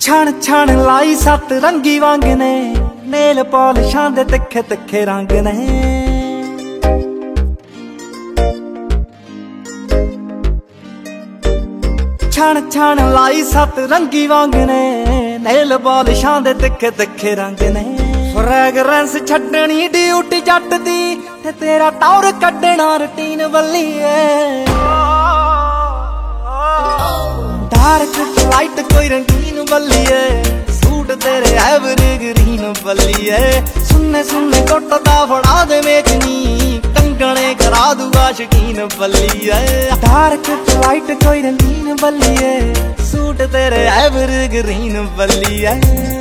ਛਣ ਛਣ ਲਾਈ ਸੱਤ ਰੰਗੀ ਵਾਂਗ ਨੇ, ਨੇਲ ਪਾਲਿਸ਼ਾਂ ਦੇ ਤਿੱਖੇ ਤਿੱਖੇ ਰੰਗ ਨੇ। ਛਣ ਛਣ ਲਾਈ ਸੱਤ ਰੰਗੀ ਵਾਂਗ ਨੇ, ਨੇਲ ਪਾਲਿਸ਼ਾਂ ਦੇ ਤਿੱਖੇ ਤਿੱਖੇ ਰੰਗ ਨੇ। ਫ੍ਰੈਗਰੈਂਸ ਛੱਡਣੀ ਡਿਊਟੀ ਜੱਟ ਦੀ, ਤੇ ਤੇਰਾ ਟੌਰ ਕੱਢਣਾ ਰੁਟੀਨ ਬੱਲੀਏ। ਡਾਰਕ ਲਾਈਟ ਕੋਈ ਰੰਗੀਨ ਬੱਲੀਏ, ਸੂਟ ਤੇਰੇ ਐਵਰਗ੍ਰੀਨ ਬੱਲੀਏ। ਸੁੰਨੇ ਸੁੰਨੇ ਕੁੱਟਦਾ ਫੜਾ ਦੇ ਵੇਚਨੀ, ਕੰਗਣੇ ਕਰਾ ਦੂਗਾ ਸ਼ਕੀਨ ਬੱਲੀਏ। ਡਾਰਕ ਲਾਈਟ ਕੋਈ ਰੰਗੀਨ ਬੱਲੀਏ, ਸੂਟ ਤੇਰੇ ਐਵਰਗ੍ਰੀਨ ਬੱਲੀਏ।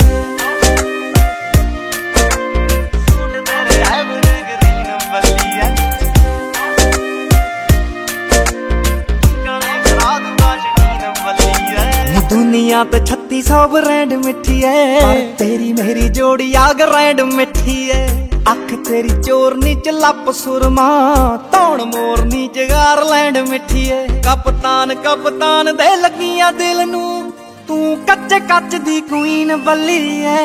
दुनिया तो 3600 ब्रांड मिठी है, पर तेरी मेरी जोड़ी आग रैंड मिठी है। अख तेरी चोरनी च लप सुरमा, तौण मोरनी च गारलैंड मिठी है। कप्तान कप्तान दे लगियां दिल नू, तू कच्चे कच दी क्वीन बल्ली है।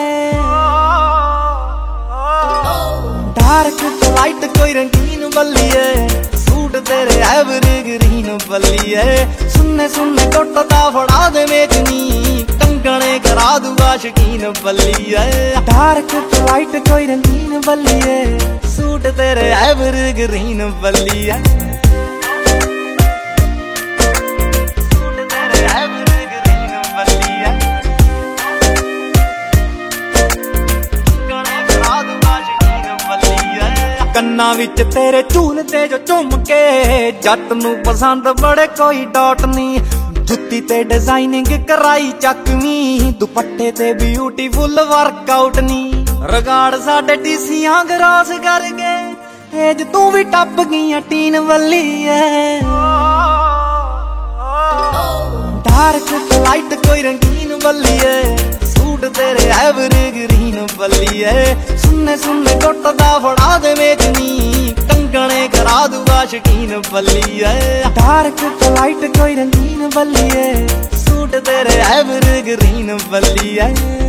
डार्क लाइट कोई रंगीन बल्ली है, सूट तेरे एवरग्रीन बल्ली है। सुन्ने सुन्ने कुटदा फड़ा दे वेचनी, कंगने करा दूगा शकीन बल्ली है। डार्क लाइट कोई रंगीन बल्ली है, सूट तेरे एवरग्रीन बल्ली है। सूट तेरे एवरग्रीन बल्ली है, कंगने करा दूगा शकीन बल्ली है। ਕੰਨਾਂ ਵਿੱਚ ਤੇਰੇ ਝੂਲਦੇ ਜੋ ਝੁੰਮ ਕੇ, ਜੱਟ ਨੂੰ ਪਸੰਦ ਬੜੇ ਕੋਈ ਡਾਟ ਨਹੀਂ। ਜੁੱਤੀ ਤੇ ਡਿਜ਼ਾਈਨਿੰਗ ਕਰਾਈ ਚੱਕਵੀਂ, ਦੁਪੱਟੇ ਤੇ ਬਿਊਟੀਫੁੱਲ ਵਰਕਆਊਟ ਨੀ। ਰਗਾੜ ਸਾਡੇ ਟੀਸੀਆਂ ਗਰਾਸ ਕਰ ਗਏ, ਏਜ ਤੂੰ ਵੀ ਟੱਪ ਗਈਆਂ ਟੀਨ ਵੱਲੀ ਐ। ਡਾਰਕ ਲਾਈਟ ਕੋਈ ਰੰਗੀਨ ਬੱਲੀ ਐ, ਸੂਟ ਤੇਰੇ ਐਵਰਗ੍ਰੀਨ ਬੱਲੀ ਐ। ਸੁੰਨੇ ਸੁੰਨੇ ਕੁੱਟਦਾ ਫੜਾ ਦੇ ਵੇਚਨੀ, ਕੰਗਣੇ ਕਰਾ ਦੂਗਾ ਸ਼ਕੀਨ ਬੱਲੀ ਐ। ਡਾਰਕ ਲਾਈਟ ਕੋਈ ਰੰਗੀਨ ਬੱਲੀ ਐ, ਸੂਟ ਤੇਰੇ ਐਵਰਗ੍ਰੀਨ ਬੱਲੀ ਐ।